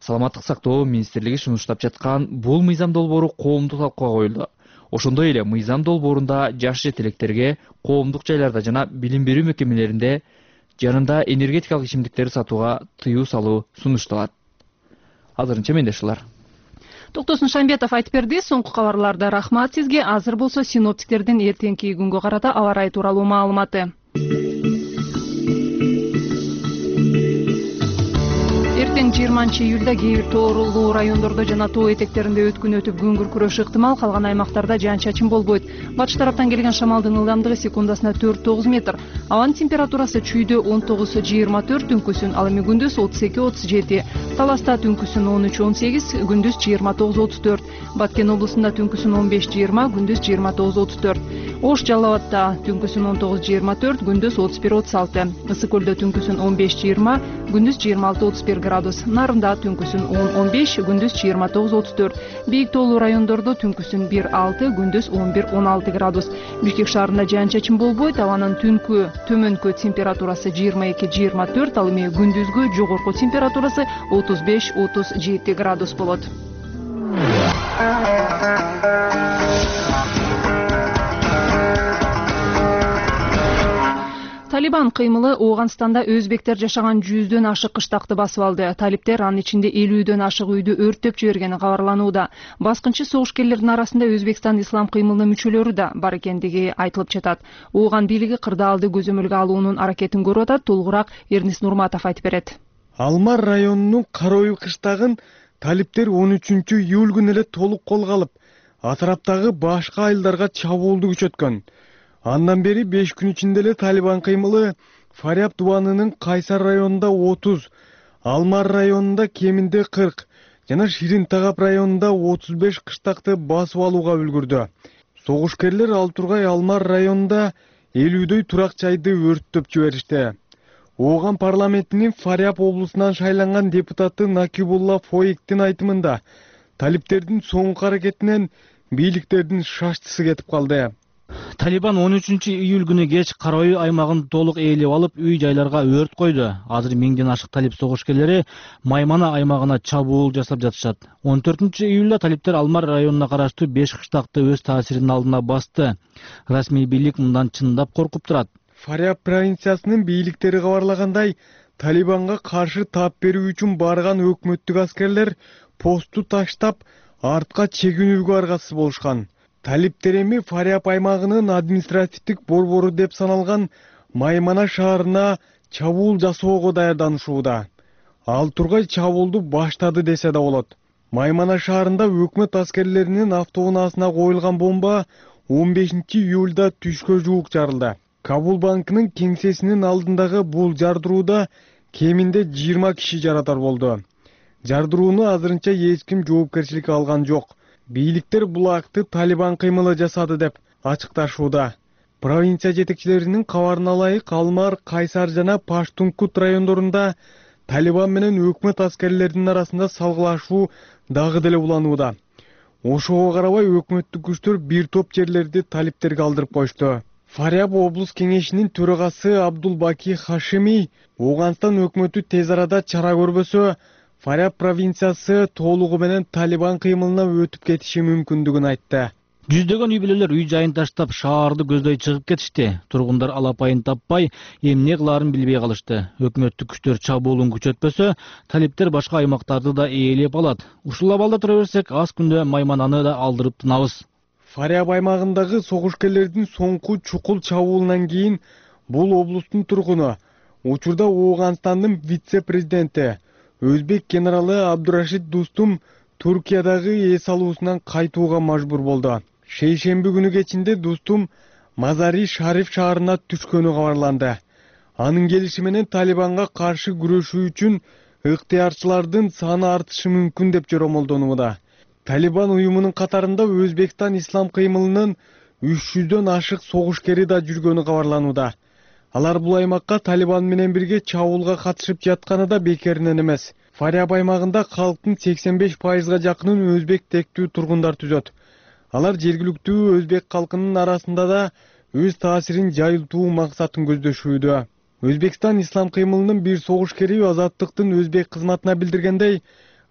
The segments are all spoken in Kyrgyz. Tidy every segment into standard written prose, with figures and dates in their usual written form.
Саламаттык сактоо министрлиги сунуштап жаткан бул мыйзам долбоору коомдук талкууга коюлду. Ошондой эле мыйзам долбоорунда жаш жетелектерге коомдук жайларда жана билим берүү мекемелеринде жанында энергетикалык ичимдиктерди сатууга тыюу салуу сунушталат. Азырынча менде ушулар. Токтосун Шамбетов айтып берди. Соңку кабарларда рахмат сизге. Азыр болсо синоптиктердин эртеңки күнгө карата аба ырайы тууралуу маалыматы. Эртең 20-июлда кээ бир тоорулуу райондордо жана тоо этектеринде өткүн өтүп күн күркүрөшү ыктымал, калган аймактарда жаан-чачын болбойт. Батыш тараптан келген шамалдын ылдамдыгы секундасына 4-9 метр. Абанын температурасы чүйдө 19-24, түнкүсүн, ал эми күндүз 32-37. Таласта түнкүсүн 13-18, күндүз 29-34. Баткен облусунда түнкүсүн 15-20, күндүз 29-34. Ош Жалал Абадда түнкүсүн 19-24, күндүз 31-36. Ысык көлдө түнкүсүн 15-20, күндүз 26-31 градус. Нарында түнкүсүн 10-15, күндүз 29-34. Бийик тоолуу райондордо түнкүсүн 1-6, күндүз 11-16 градус. Бишкек шаарында жаан-чачын болбойт. Абанын түнкү төмөнкү температурасы 22-24, ал эми күндүзгү жогорку температурасы 35-37 градус болот. Талибан кыймылы Ооганстанда өзбектер жашаган 100дөн ашык кыштакты басып алды. Талиптер анын ичинде 50дөн ашык үйдү өрттөп жибергени кабарланууда. Баскынчы согушкерлердин арасында Өзбекстан ислам кыймылынын мүчөлөрү да бар экендиги айтылып жатат. Ооган бийлиги кырдаалды көзөмөлгө алуунун аракетин көрүп атат. Толугураак Эрнис Нурматов айтып берет. Алмар районунун Кароюл кыштагын талиптер 13-июль күнү эле толук колго алып, атраптагы башка айылдарга чабуулду күчөткөн. Андан бери 5 күн ичинде эле Талибан кыймылы Фаряб дубанынын Кайсар районунда 30, Алмар районунда кеминде 40 жана Ширин-Тагап районунда 35 кыштакты басып алууга үлгүрдү. Согушкерлер ал тургай Алмар районунда 50дөй турак жайды өрттөп жиберишти. Ооган парламентинин Фаряб облусунан шайланган депутаты Накибулла Фоиктин айтымында талиптердин соңку аракетинен бийликтердин шаштысы кетип калды. Талибан 13-июль күнү кеч Кароюл аймагын толук ээлеп алып, үй жайларга өрт койду. Азыр миңден ашык талип согушкерлери Маймана аймагына чабуул жасап жатышат. 14-июлда талиптер Алмар районуна караштуу 5 кыштакты өз таасиринин алдына басты. Расмий бийлик мындан чындап коркуп турат. Фаряб провинциясынын бийликтери кабарлагандай, Талибанга каршы тап берүү үчүн барган өкмөттүк аскерлер посту таштап, артка чегинүүгө аргасыз болушкан. Талиптер эми Фаряб аймагынын административдик борбору деп саналган Маймана шаарына чабуул жасоого даярданышууда. Ал тургай чабуулду баштады десе да болот. Маймана шаарында өкмөт аскерлеринин автоунаасына коюлган бомба 15-июлда түшкө жуук жарылды. Кабул банкынын кеңсесинин алдындагы бул жардырууда кеминде 20 киши жаратар болду. Жардырууну азырынча эч ким жоопкерчиликке алган жок. Бийликтер бул акты Талибан кыймылы жасады деп ачыкташууда. Провинция жетекчилеринин кабарына ылайык, Алмар, Кайсар жана Паштункут райондорунда Талибан менен өкмөт аскерлеринин арасында салгылашуу дагы деле уланууда. Ошого карабай өкмөттүк күчтөр бир топ жерлерди талиптерге алдырып коюшту. Фаряб облус кеңешинин төрагасы Абдулбаки Хашими Ооганстан өкмөтү тез арада чара көрбөсө, Фаряб провинциясы толугу менен Талибан кыймылына өтүп кетиши мүмкүндүгүн айтты. Жүздөгөн үй бүлөлөр үй жайын таштап шаарды көздөй чыгып кетишти. Тургундар алапайын таппай, эмне кылаарын билбей калышты. Өкмөттүк күчтөр чабуулун күчөтпөсө, талиптер башка аймактарды да ээлеп алат. Ушул абалда тура берсек, аз күндө Маймананы да алдырып тынабыз. Фаряб аймагындагы согушкерлердин соңку чукул чабуулунан кийин бул облустун тургуну, учурда Ооганстандын вице-президенти өзбек генералы Абдурашид Дустум Туркиядагы эс алуусунан кайтууга мажбур болду. Шейшемби күнү кечинде Дустум Мазари Шариф шаарына түшкөнү кабарланды. Анын келиши менен Талибанга каршы күрөшүү үчүн ыктыярчылардын саны артышы мүмкүн деп жоромолдонууда. Талибан уюмунун катарында Өзбекстан ислам кыймылынын 300дөн ашык согушкери да жүргөнү кабарланууда. Алар бул аймакка Талибан менен бирге чабуулга катышып жатканы да бекеринен эмес. Фаряб аймагында калктын 85%га жакынын өзбек тектүү тургундар түзөт. Алар жергиликтүү өзбек калкынын арасында да өз таасирин жайылтуу максатын көздөшүүдө. Өзбекстан ислам кыймылынын бир согушкери Азаттыктын өзбек кызматына билдиргендей,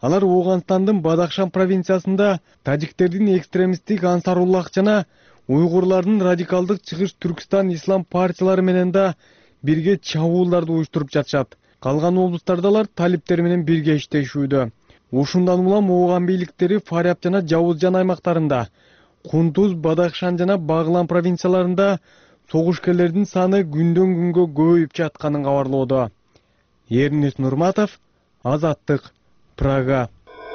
Алар Ооганстандын Бадахшан провинциясында тажиктердин экстремисттик Ансаруллах жана уйгурлардын радикалдык чыгыш Түркстан ислам партиялары менен да бирге чабуулдарды уюштуруп жатышат. Калган облустарда алар талиптер менен бирге иштешүүдө. Ушундан улам Ооган бийликтери Фаряб жана Жавузжан аймактарында, Кунтуз, Бадахшан жана Баглан провинцияларында согушкерлердин саны күндөн күнгө көбөйүп жатканын кабарлоодо. Эрнес Нурматов, Азаттык, Прага.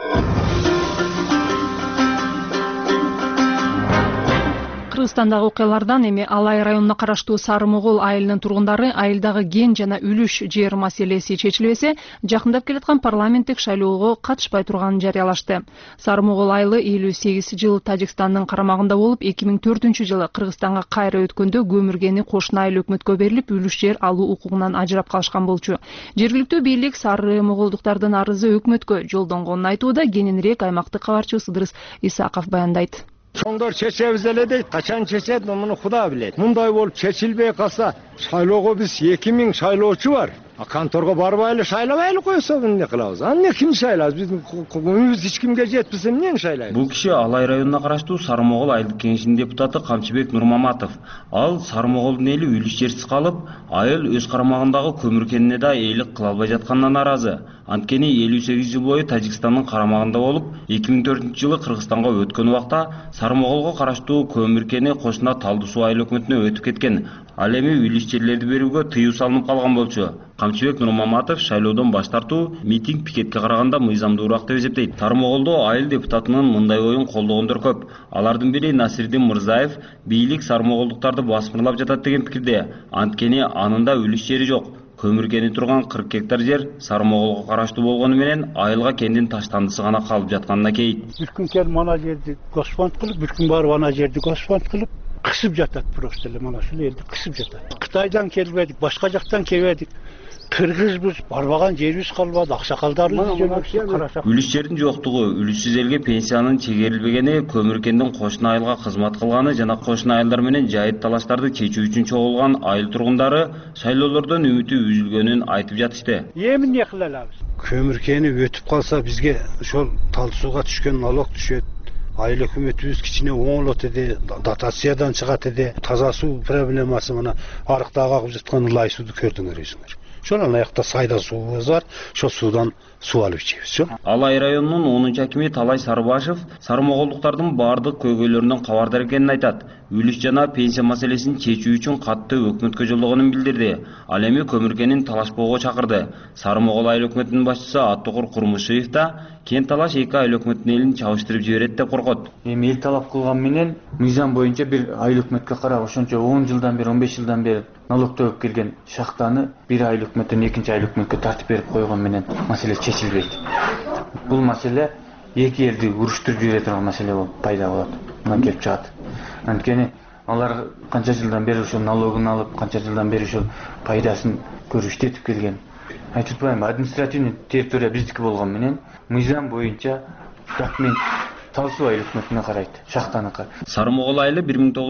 Кыргызстандагы окуялардан эми Алай районуна караштуу Сары Могол айылынын тургундары айылдагы ген жана үлүш жер маселеси чечилбесе, жакындап келаткан парламенттик шайлоого катышпай турганын жарыялашты. Сары Могол айылы 58 жыл Тажикстандын карамагында болуп, 2004-жылы Кыргызстанга кайра өткөндө көмүргени кошуна айыл өкмөткө берилип, үлүш жер алуу укугунан ажырап калышкан болчу. Жергиликтүү бийлик Сары Моголдуктардын арызы өкмөткө жолдонгонун айтууда, кененирээк аймактык кабарчыбыз Ыдырыс Исаков баяндайт. Чоңдор чечебиз эле дейт, качан чечет, муну Куда билет. Мындай болуп чечилбей калса, шайлоого биз 2000 шайлоочу бар. Конторго барбайлы шайлабайлы койсо эмне кылабыз? Анне ким шайлайбыз? Биздин көңүлүбүз эч кимге жетпесе эмнени шайлайбыз? Бул киши Алай районуна караштуу Сары Могол айылдык кеңешинин депутаты Камчыбек Нурмаматов. Ал Сары Моголдун эли үлүш жерсиз калып, айыл өз карамагындагы көмүр кенине да эйлик кыла албай жатканынан наразы. Анткени 58 жыл бою Тажикстандын карамагында болуп, 2004-жылы Кыргызстанга өткөн убакта Сары Моголго караштуу көмүр кени кошуна Талды суу айыл өкмөтүнө өтүп кеткен. Ал эми үлүш жерлерди берүүгө тыюу салынып калган болчу. Камчыбек Нурмаматов шайлоодон баш тартуу митинг пикетке караганда мыйзамдуураак деп эсептейт. Сары Моголдо айыл депутатынын мындай оюн колдогондор көп. Алардын бири Насирдин Мырзаев бийлик Сары Моголдуктарды басмырлап жатат деген пикирде. Анткени анында үлүш жери жок. Көмүр кени турган 40 гектар жер Сары Моголго караштуу болгону менен айылга кендин таштандысы гана калып жатканына кейит. Бир күн келип мана жерди госпант кылып, бир күн барып ана жерди госпант кылып, кысып жатат просто эле мана ушул элди кысып жатат. Кытайдан келбедик, башка жактан келбедик. Кыргызбыз, барбаган жерибиз калбады, аксакалдарыбыз жөнөксү карашак. Үлүш жердин жоктугу, үлүшсүз элге пенсиянын чегерилбегени, көмүр кендин кошуна айылга кызмат кылганы жана кошуна айылдар менен жайыт талаштарды чечүү үчүн чогулган айыл тургундары шайлоолордон үмүтү үзүлгөнүн айтып жатышты. Эми эмне кыла алабыз? Көмүр кени өтүп калса бизге ошол Талды сууга түшкөн налог түшөт. Айыл өкмөтүбүз кичине оңолот эди, дотациядан чыгат эди. Таза суу проблемасы мына арыктагы агып жаткан ылай сууду көрдүңөр өзүңөр. Ошол аякта сайда суубуз бар, ошол суудан суу алып ичебиз. Алай районунун 10-акими Талай Сарыбашев Сары Моголдуктардын бардык көйгөйлөрүнөн кабардар экенин айтат. Үлүш жана пенсия маселесин чечүү үчүн катты өкмөткө жолдогонун билдирди. Ал эми көмүр кенин талашпоого чакырды. Сары Могол айыл өкмөтүнүн башчысы Аттокур Курмушиев да кен талаш эки айыл өкмөтүнүн элин чабыштырып жиберет деп коркот. Эми эл талап кылган менен мыйзам боюнча бир айыл өкмөткө карап ошончо 10 жылдан бери 15 жылдан бери налог төлөп келген шахтаны бир айыл өкмөттөн экинчи айыл өкмөткө тартып берип койгон менен маселе чечилбейт. Бул маселе эки элди уруштуруп жибере турган маселе болуп пайда болот. Мына келип чыгат. Анткени алар канча жылдан бери ошол налогун алып, канча жылдан бери ошол пайдасын көрүп иштетип келген. Айтып атпайм, административный территория биздики болгон менен мыйзам боюнча документ Талды суу айыл өкмөтүнө карайт, шахтаныкы. Сары Могол айылы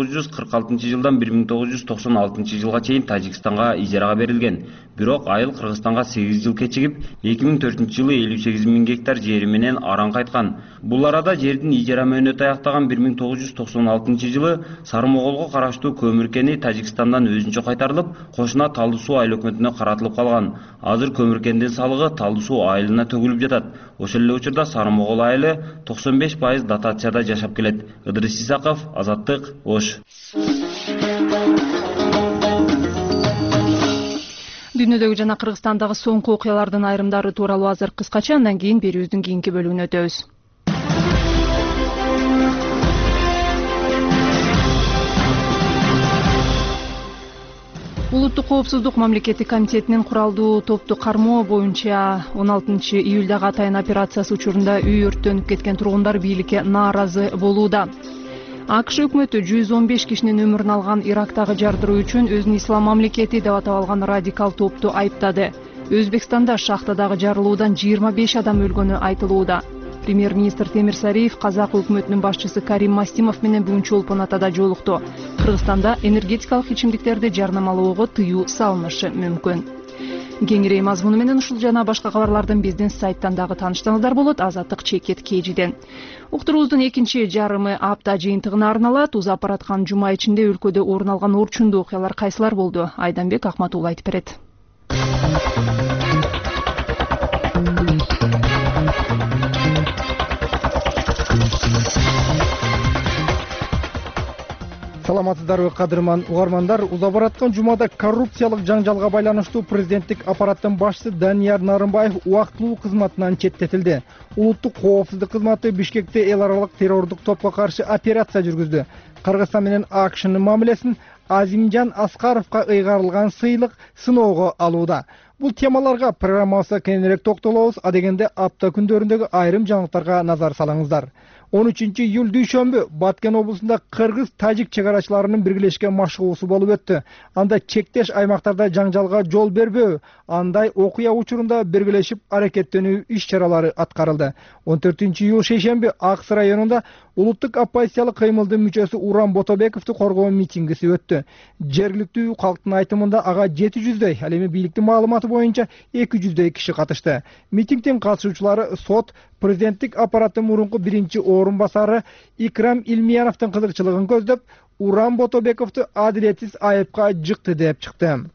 1946 жылдан 1996 жылга чейин Тажикстанга ижарага берилген. Бирок айыл Кыргызстанга 8 жыл кечигип, 2004 жылы 58 000 гектар жери менен аран кайткан. Бул арада жердин ижара мөөнөтү аяктаган 1996 жылы Сары Моголго караштуу көмүр кени Тажикстандан өзүнчө кайтарылып, кошуна Талды суу айыл өкмөтүнө каратылып калган. Азыр көмүр кендин салыгы Талды суу айылына төгүлүп жатат. Ошол эле учурда Сары Могол айылы 95% дотацияда жашап келет. Ыдырыс Исаков, Азаттык, Ош. Дүйнөдөгү жана Кыргызстандагы соңку окуялардын айрымдары тууралуу азыр кыскача, андан кийин берүүбүздүн кийинки бөлүгүнө өтөбүз. Улуттук коопсуздук мамлекеттик комитетинин куралдуу топту кармоо боюнча 16 июлдагы атайын операциясы учурунда үй өрттөнүп кеткен тургундар бийликке нааразы болууда. АКШ өкмөтү 115 кишинин өмүрүн алган Ирактагы жардыруу үчүн өзүн ислам мамлекети деп атап алган радикал топту айыптады. Өзбекстанда шахтадагы жарылуудан 25 адам өлгөнү айтылууда. Премьер-министр Темир Сариев казак өкмөтүнүн башчысы Карим Мастимов менен бүгүн Чолпон Атада жолукту. Кыргызстанда энергетикалык ичимдиктерди жарнамалоого тыюу салынышы мүмкүн. Кеңирээк мазмуну менен ушул жана башка кабарлардын биздин сайттан дагы тааныштарыңыздар болот. Азаттык чекет KG'ден. Уктуруубуздун экинчи жарымы апта жыйынтыгына арналат. Узап бараткан жума ичинде өлкөдө орун алган орчундуу окуялар кайсылар болду? Айданбек Акматулла айтып берет. Саламатсыздарбы кадырман угармандар, узап бараткан жумада коррупциялык жаңжалга байланыштуу президенттик аппараттын башчысы Данияр Нарымбаев убактылуу кызматынан четтетилди. Улуттук коопсуздук кызматы Бишкекте эл аралык террордук топко каршы операция жүргүздү. Кыргызстан менен АКШнын мамилесин Азимжан Аскаровго ыйгарылган сыйлык сыноого алууда. Бул темаларга программабызда кененирээк токтолобуз. Адегенде апта күндөрүндөгү айрым жаңылыктарга назар салыңыздар. 13 июль дүйшөмбү Баткен облусунда кыргыз-тажик чегарачыларынын биргелешкен машыгуусу болуп өттү. Анда чектеш аймактарда жаңжалга жол бербөө, андай окуя учурунда биргелешип аракеттенүү иш-чаралары аткарылды. 14 июль шейшемби Аксы районунда улуттук оппозициялык кыймылдын мүчөсү Уран Ботобековду коргоо митингиси өттү. Жергиликтүү калктын айтымында ага 700дөй, ал эми бийликтин маалыматы боюнча 200дөй киши катышты. Митингдин катышуучулары сот, президенттик аппараттын мурунку биринчи орун басары Икрам Илмияновдун кызыкчылыгын көздөп, Уран Ботобековду адилетсиз айыпка жыкты деп чыкты.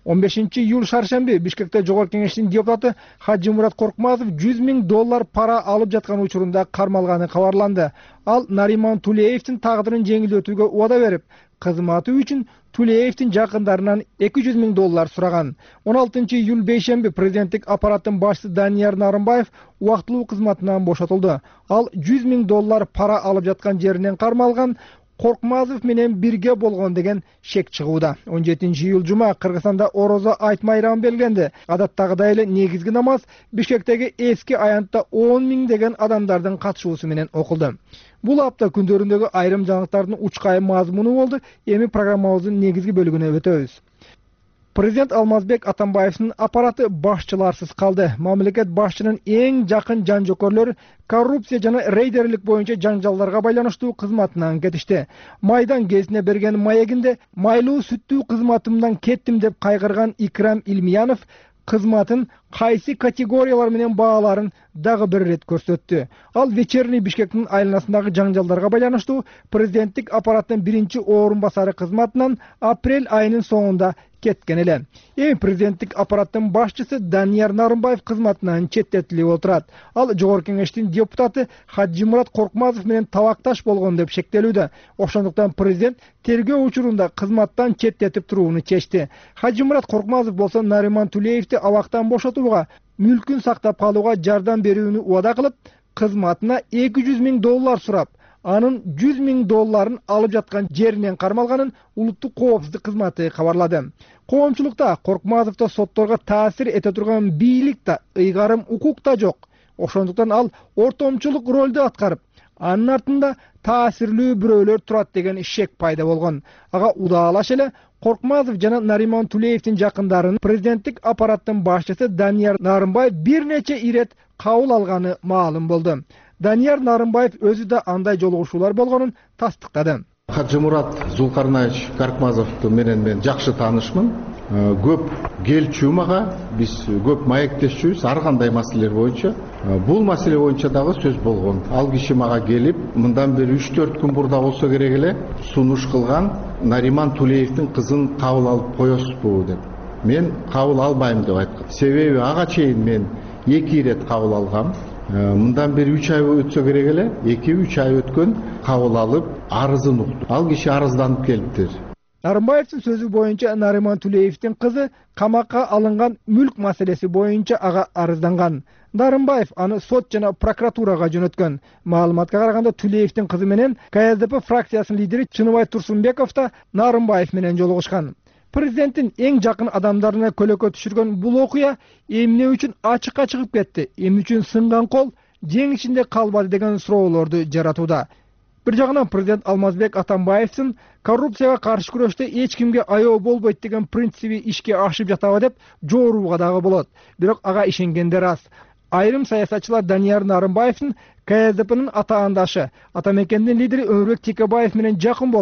15 июль шаршемби Бишкекте Жогорку Кеңештин депутаты Хажимурат Коркмазов $100,000 пара алып жаткан учурунда кармалганы кабарланды. Ал Нариман Тулеевдин тагдырын жеңилдетүүгө убада берип, кызматы үчүн Тулеевдин жакындарынан $200,000 сураган. 16 июль бейшемби президенттик аппараттын башчысы Данияр Нарымбаев убактылуу кызматынан бошотулду. Ал $100,000 пара алып жаткан жеринен кармалган, Коркмазов менен бирге болгон деген шек чыгууда. 17 июль жума Кыргызстанда орозо айт майрамы белгиленди. Адаттагыдай эле негизги намаз Бишкектеги эски аянтта 10,000 деген адамдардын катышуусу менен окулду. Бул апта күндөрүндөгү айрым жаңылыктардын учкай мазмуну болду. Эми программабыздын негизги бөлүгүнө өтөбүз. Президент Алмазбек Атамбаевдин аппараты башчыларсыз калды. Мамлекет башчынын эң жакын жан-жокөрлөрү коррупция жана рейдерлик боюнча жаңжалдарга байланыштуу кызматынан кетишти. Майдан кезине берген маегинде майлуу сүттүү кызматымдан кеттим деп кайгырган Икрам Илмиянов кызматын кайсы категориялар менен бааларын дагы бир рет көрсөттү. Ал вечерний Бишкектин айланасындагы жаңжалдарга байланыштуу президенттик аппараттын биринчи орун басары кызматынан апрель айынын соңунда кеткен эле. Президенттик аппараттын башчысы Данияр Нарымбаев кызматынан четтетилип отурат. Ал Жогорку Кеңештин депутаты Хажимурат Коркмазов менен табакташ болгон деп шектелүүдө. Ошондуктан президент тергөө учурунда кызматтан четтетип турууну чечти. Хажимурат Коркмазов болсо Нариман Тулеевди абактан бошотууга, мүлкүн сактап калууга жардам берүүнү убада кылып, кызматына $200,000 сурап, анын $100,000 алып жаткан жеринен кармалганын улуттук коопсуздук кызматы кабарлады. Коомчулукта Коркмазовдо сотторго таасир эте турган бийлик да, ыйгарым укук да жок. Ошондуктан ал ортомчулук ролду аткарып, анын артында таасирлүү бирөөлөр турат деген шек пайда болгон. Ага удаалаш эле Коркмазов жана Нариман Тулеевдин жакындарын президенттик аппараттын башчысы Данияр Нарымбаев бир нече ирет кабыл алганы маалым болду. Данияр Нарымбаев өзү да андай жолугушуулар болгонун тастыктады. Хажимурат Зулкарнаевич Коркмазов менен мен жакшы таанышмын. Көп келчү мага, биз көп маектешчүбүз ар кандай маселелер боюнча. Бул маселе боюнча дагы сөз болгон. Ал киши мага келип, мындан бери 3-4 күн бурда болсо керек эле сунуш кылган Нариман Тулеевдин кызын кабыл алып коесузбу деп. Мен кабыл албайм деп айткам. Себеби ага чейин мен 2 ирет кабыл алгам. Мындан бери 3 ай өтсө керек эле, 2-3 ай өткөн кабыл алып арызын укту. Ал киши арызданып келиптир. Нарымбаевдин сөзү боюнча Нариман Тулеевдин кызы камакка алынган мүлк маселеси боюнча ага арызданган. Нарымбаев аны сот жана прокуратурага жөнөткөн. Маалыматка караганда Тулеевдин кызы менен КСДП фракциясынын лидери Чыныбай Турсунбеков да Нарымбаев менен жолугушкан. Президенттин эң жакын адамдарына көлөкө түшүргөн бул окуя эмне үчүн ачыкка чыгып кетти? Эмне үчүн сынган кол жең ичинде калбады деген суроолорду жаратууда. Бир жагынан президент Алмазбек Атамбаевдин коррупцияга каршы күрөштө эч кимге аяоо болбойт деген принциби ишке ашып жатабы деп жоорууга дагы болот. Бирок ага ишенгендер аз. Айрым саясатчылар Данияр Нарымбаевдин КСДПнын атаандашы, Атамекендин лидери Өмүрбек Текебаев менен жакын болуп,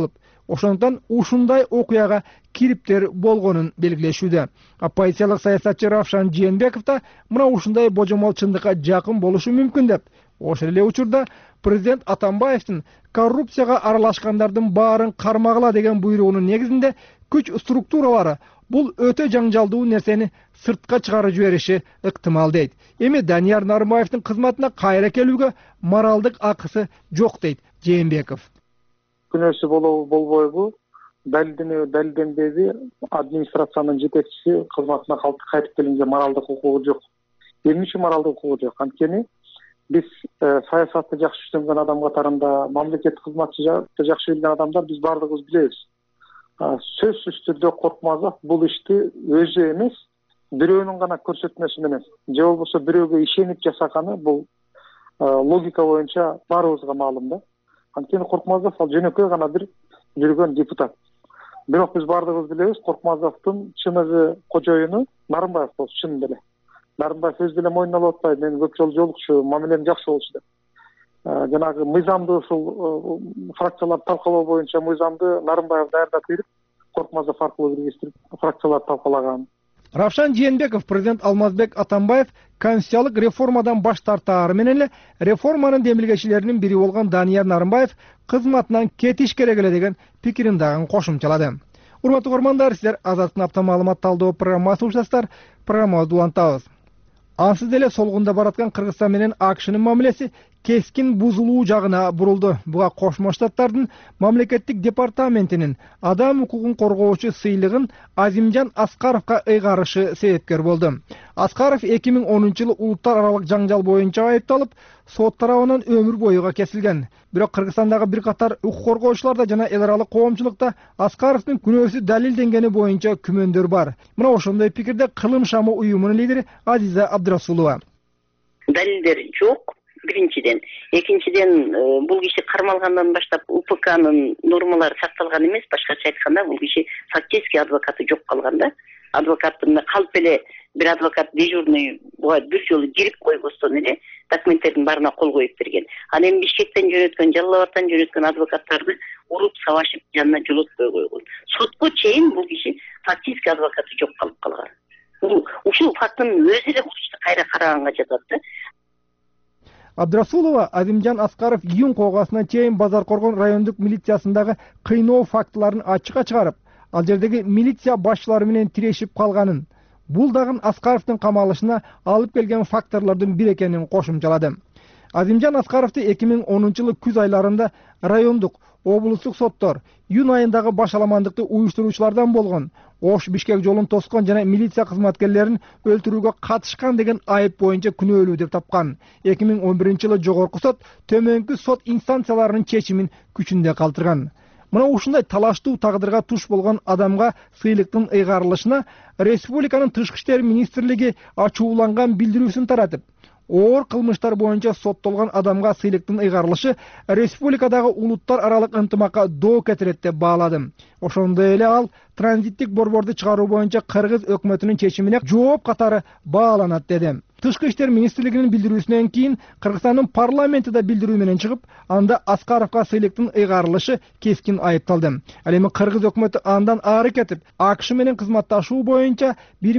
ошондуктан ушундай окуяга кириптер болгонун белгилешүүдө. Оппозициялык саясатчы Равшан Жээнбеков да мына ушундай божомол чындыкка жакын болушу мүмкүн деп. Ошол эле учурда президент Атамбаевдин коррупцияга аралашкандардын баарын кармагыла деген буйругунун негизинде күч структуралары бул өтө жаңжалдуу нерсени сыртка чыгарып жибериши ыктымал дейт. Эми Данияр Нарымбаевдин кызматына кайра келүүгө моралдык акысы жок дейт Жээнбеков. Күнөөсү болбойбу, далилденбеби, администрациянын жетекчиси кызматына кайтып келгенге моралдык укугу жок. Эмне үчүн моралдык укугу жок? Анткени биз саясатты жакшы түшүнгөн адам катарында, мамлекеттик кызматчы жакшы билген адамдар биз бардыгыбыз билебиз. Сөзсүз түрдө Коркмазов бул ишти өзү эмес, бирөөнүн гана көрсөтмөсү менен же болбосо бирөөгө ишенип жасаганы бул логика боюнча баарыбызга маалым да. Анткени Коркмазов ал жөнөкөй гана бир жүргөн депутат. Бирок биз бардыгыбыз билебиз, Коркмазовдун чыныгы кожоюну Нарымбаев болчу, чын эле. Нарымбаев өз деле мойнуна алып атпайбы, мен көп жолу жолукчу, мамилем жакшы болчу деп. Жанагы мыйзамды ушул фракциялар талкалоо боюнча мыйзамды Нарымбаев даярдап берип, Коркмазов аркылуу киргизип фракциялар талкалаган. Равшан Жээнбеков президент Алмазбек Атамбаев конституциялык реформадан баш тартаары менен эле реформанын демилгечилеринин бири болгон Данияр Нарымбаев кызматынан кетиш керек эле деген пикирин дагы кошумчалады. Урматтуу угармандар, силер Азаттын апта маалымат талдоо программасын угушасыздар. Программабызды улантабыз. Ансыз деле солгунда бараткан Кыргызстан менен АКШнын мамилеси кескин бузулуу жагына бурулду. Буга Кошмо Штаттардын мамлекеттик департаментинин адам укугун коргоочу сыйлыгын Азимжан Аскаровго ыйгарышы себепкер болду. Аскаров 2010-жылы улуттар аралык жаңжал боюнча айыпталып, сот тарабынан өмүр боюга кесилген. Бирок Кыргызстандагы бир катар укук коргоочуларда жана эл аралык коомчулукта Аскаровдун күнөөсү далилденгени боюнча күмөндөр бар. Мына ошондой пикирде Кылым шамы уюмунун лидери Азиза Абдрасулова. Далилдер жок. Биринчиден, экинчиден бул киши кармалгандан баштап УПКнын нормалары сакталган эмес, башкача айтканда бул киши фактически адвокаты жок калган да. Адвокаттын калп эле бир адвокат дежурный буга бир жолу кирип койбостон эле документтердин баарына кол коюп берген. Ал эми Бишкектен жөнөткөн, Жалал Абадтан жөнөткөн адвокаттарды уруп сабашып жанына жолотпой койгон. Сотко чейин бул киши фактически адвокаты жок калып калган. Ушул фактын өзү эле бул ишти кайра караганга жатат да. Абдрасулова Азимжан Аскаров июнь коогасына чейин Базаркоргон райондук милициясындагы кыйноо фактыларын ачыкка чыгарып, ал жердеги милиция башчылары менен тирешип калганын, бул дагы Аскаровдун камалышына алып келген факторлордун бири экенин кошумчалады. Азимжан Аскаровду 2010-жылы күз айларында райондук, облустук соттор июнь айындагы башаламандыкты уюштуруучулардан болгон, Ош Бишкек жолун тоскон жана милиция кызматкерлерин өлтүрүүгө катышкан деген айып боюнча күнөөлүү деп тапкан. 2011-жылы жогорку сот төмөнкү сот инстанцияларынын чечимин күчүндө калтырган. Мына ушундай талаштуу тагдырга туш болгон адамга сыйлыктын ыйгарылышына республиканын тышкы иштер министрлиги ачууланган билдирүүсүн таратып, оор кылмыштар боюнча соттолгон адамга сыйлыктын ыйгарылышы республикадагы улуттар аралык ынтымакка доо кетирет деп баалады. Ошондой эле ал транзиттик борборду чыгаруу боюнча Кыргыз өкмөтүнүн чечимине жооп катары бааланат деди. Тышкы иштер министрлигинин билдирүүсүнөн кийин Кыргызстандын парламенти да билдирүү менен чыгып, анда Аскаровго сыйлыктын ыйгарылышы кескин айыпталды. Ал эми Кыргыз өкмөтү андан ары кетип, АКШ менен кызматташуу боюнча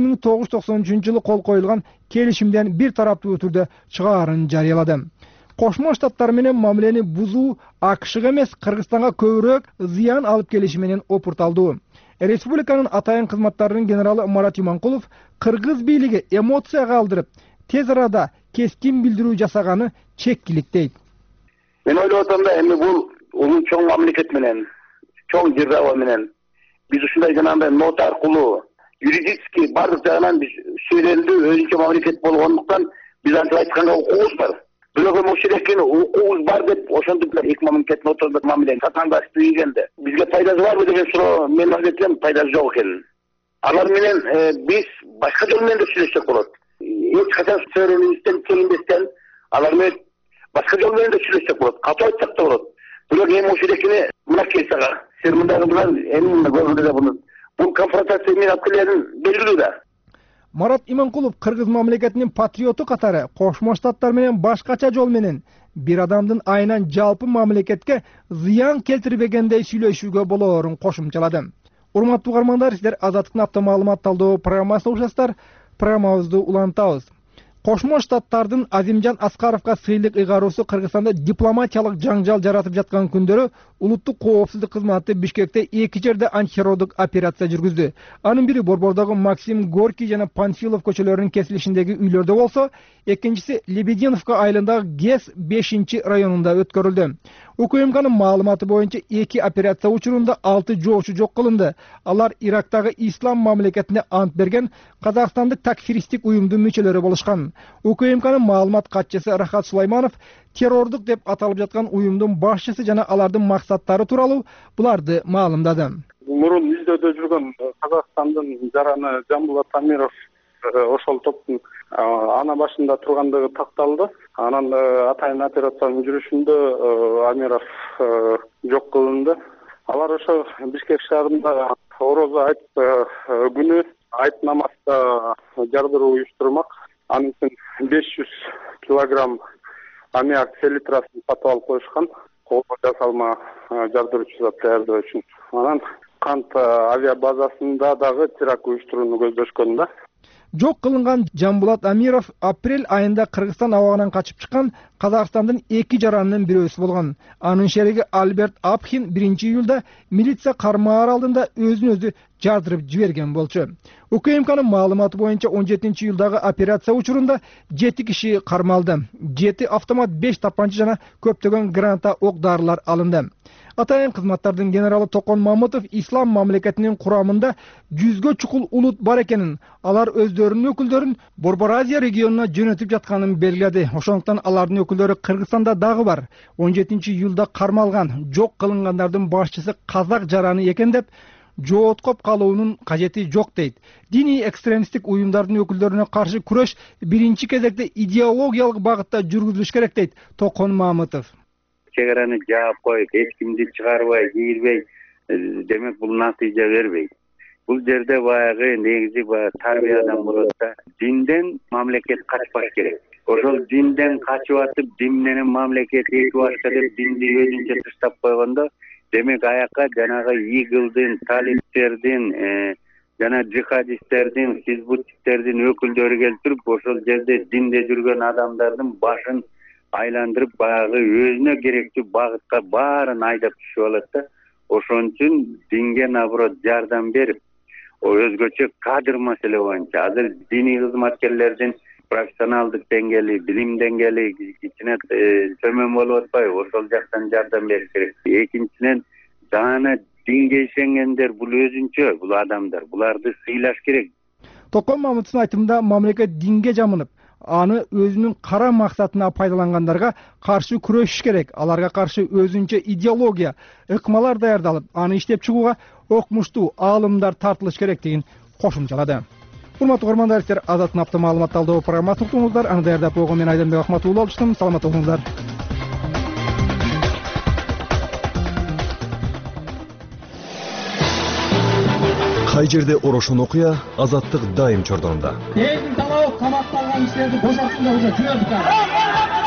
1993-жылы кол коюлган келишимден бир тараптуу түрдө чыгаарын жарыялады. Кошмо Штаттар менен мамилени бузуу АКШга эмес, Кыргызстанга көбүрөөк зыян алып келиши менен опурталдуу. Республиканын атайын кызматтарынын генералы Марат Иманкулов кыргыз бийлиги эмоцияга алдырып, тез арада кескин билдирүү жасаганы чеккилик дейт. Мен ойлоп атам да, эми бул улуу чоң мамлекет менен, чоң держава менен биз ушундай жанагындай нота аркылуу юридически бардык жагынан биз сөйлөндү, өзүнчө мамлекет болгондуктан биз антип айтканга укугубуз бар. Бирок эми ушул экен укугубуз бар деп ошентип эки мамлекеттин ортосунда мамилени сатаңдашып ийгенде бизге пайдасы барбы деген суроо мен айтсам пайдасы жок экенин. Алар менен биз башка жол менен да сүйлөшсөк болот. Эч качан сөөрөнүбүздөн чегинбестен алар менен башка жол менен да сүйлөшсөк болот. Катуу айтсак да болот. Бирок эми ушул экени мынакей сага сен мындагы менен эми көргөндө да бул конфронтация менен алып келерин белгилүү да. Марат Иманкулов Кыргыз мамлекетинин патриоту катары Кошмо Штаттар менен башкача жол менен бир адамдын айынан жалпы мамлекетке зыян келтирбегендей сүйлөшүүгө болоорун кошумчалады. Урматтуу угармандар, сиздер Азаттыктын автомаалымат талдоо программасын угушасыздар. Программабызды улантабыз. Кошмо Штаттардын Азимжан Аскаровго сыйлык ыйгаруусу Кыргызстанда дипломатиялык жаңжал жаратып жаткан күндөрү улуттук коопсуздук кызматы Бишкекте 2 жерде антитеррорлук операция жүргүздү. Анын бири Борбордогу Максим Горький жана Панфилов көчөлөрүнүн кесилишиндеги үйлөрдө болсо, экинчиси Лебединовка айылындагы ГЭС 5-районунда өткөрүлдү. УКМКнын маалыматы боюнча 2 операция учурунда 6 жоочу жок кылынды. Алар Ирактагы ислам мамлекетине ант берген Казакстандык такфиристик уюмдун мүчөлөрү болушкан. УКМКнын маалымат катчысы Рахат Сулайманов террордук деп аталып жаткан уюмдун башчысы жана алардын максаттары тууралуу буларды маалымдады. Мурун издөөдө жүргөн Казакстандын жараны Жамбулат Амиров ошол топтун ана башында тургандыгы такталды. Анан атайын операциянын жүрүшүндө Амиров жок кылынды. Алар ошо Бишкек шаарында орозо айт күнү айт намазда жардыруу уюштурмак. Анын үчүн 500 килограмм аммиак селитрасын сатып алып коюшкан. Колго жасалма жардыруучу зат даярдоо үчүн. Анан Кант авиабазасында дагы теракт уюштурууну көздөшкөн да. Жок кылынган Жамбулат Амиров апрель айында Кыргызстан абагынан качып чыккан Казакстандын 2 жаранынын бирөөсү болгон. Анын шериги Альберт Апхин 1-июлда милиция кармаар алдында өзүн өзү жардырып жиберген болчу. УКМКнын маалыматы боюнча 17-июлдагы операция учурунда 7 киши кармалды. 7 автомат 5 тапанча жана көптөгөн граната ок дарылар алынды. Атайын кызматтардын генералы Токон Мамытов ислам мамлекетинин курамында 100гө чукул улут бар экенин, алар өздөрүнүн өкүлдөрүн Борбор Азия регионуна жөнөтүп жатканын белгиледи. Ошондуктан алардын өкүлдөрү Кыргызстанда дагы бар. 17-июлда кармалган, жок кылынгандардын башчысы казак жараны экен деп жооткоп калуунун кажети жок дейт. Диний экстремисттик уюмдардын өкүлдөрүнө каршы күрөш биринчи кезекте идеологиялык багытта жүргүзүлүш керек дейт Токон Мамытов. Чегараны жаап коюп, эч кимди чыгарбай, кийирбей, демек бул натыйжа бербейт. Бул жерде баягы негизи тарбиядан болот да. Динден мамлекет качпаш керек. Ошол динден качып атып, дин менен мамлекет эки башка деп динди өзүнчө тыштап койгондо, демек аякка жанагы игылдын, талиптердин, жана джихадисттердин, хизбутчиктердин өкүлдөрү келтирип, ошол жерде динде жүргөн адамдардын башын айландырып, баягы өзүнө керектүү багытка баарын айдап түшүп алат да. Ошон үчүн динге наоборот жардам берип, өзгөчө кадр маселе боюнча азыр диний кызматкерлердин профессионалдык деңгээли, билим деңгээли кичине төмөн болуп атпайбы? Ошол жактан жардам бериш керек. Экинчиден, дана динге ишенгендер бул өзүнчө, бул адамдар, буларды сыйлаш керек. Токон Мамытовдун айтымында мамлекет динге жамынып, аны өзүнүн кара максатына пайдалангандарга каршы күрөшүш керек. Аларга каршы өзүнчө идеология, ыкмалар даярдалып, аны иштеп чыгууга окмуштуу аалымдар тартылыш керектигин кошумчалады. Урматтуу угармандар, сиздер Азаттыктын автомаалымат талдоо программасын уктуңуздар. Аны даярдап койгон мен Айданбек Ахматуулу болуштум. Саламатта болуңуздар. Кай жерде орошон окуя, Азаттык дайым чордонунда. Элдин талабы камакталган кишилерди бошоткунда уже жибердик.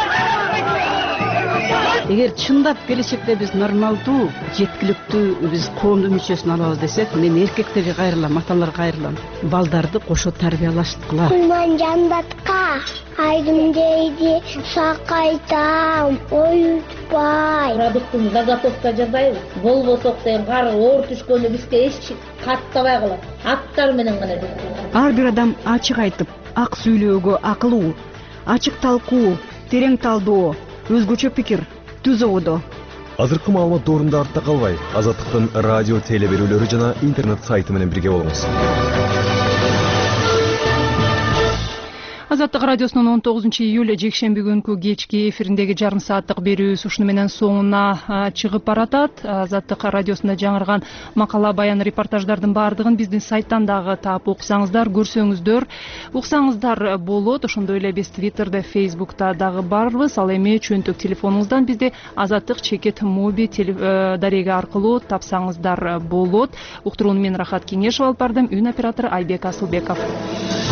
Эгер чындап келечекте биз нормалдуу, жеткиликтүү биз коомдун мүчөсүн алабыз десек, мен эркектерге кайрылам, аталарга кайрылам. Балдарды кошо тарбиялаштыкыла. Кулман жандатка айдым дейди, сакайтам, оютпай. Продуктун заготовка жасайбыз. Болбосок деген кар оор түшкөндө бизге эч каттабай калат. Аттар менен гана. Ар бир адам ачык айтып, ак сүйлөөгө акылуу, ачык талкуу, терең талдоо, өзгөчө пикир, түз ободо. Азыркы маалымат доорунда артта калбай, Азаттыктын радио теле берүүлөрү жана интернет сайты менен бирге болуңуз. Азаттык радиосунун 19-июль жекшемби күнкү кечки эфириндеги жарым сааттык берүүбүз ушуну менен соңуна чыгып баратат. Азаттык радиосунда жаңырган макала, баян, репортаждардын баардыгын биздин сайттан дагы таап окусаңыздар, көрсөңүздөр, уксаңыздар болот. Ошондой эле биз Twitterде, Facebook'та дагы барбыз. Ал эми чөнтөк телефонуңуздан бизди Азаттык чекет моби дареги аркылуу тапсаңыздар болот. Уктурууну мен Рахат Кеңешов алып бардым. Үн оператору Айбек Асылбеков.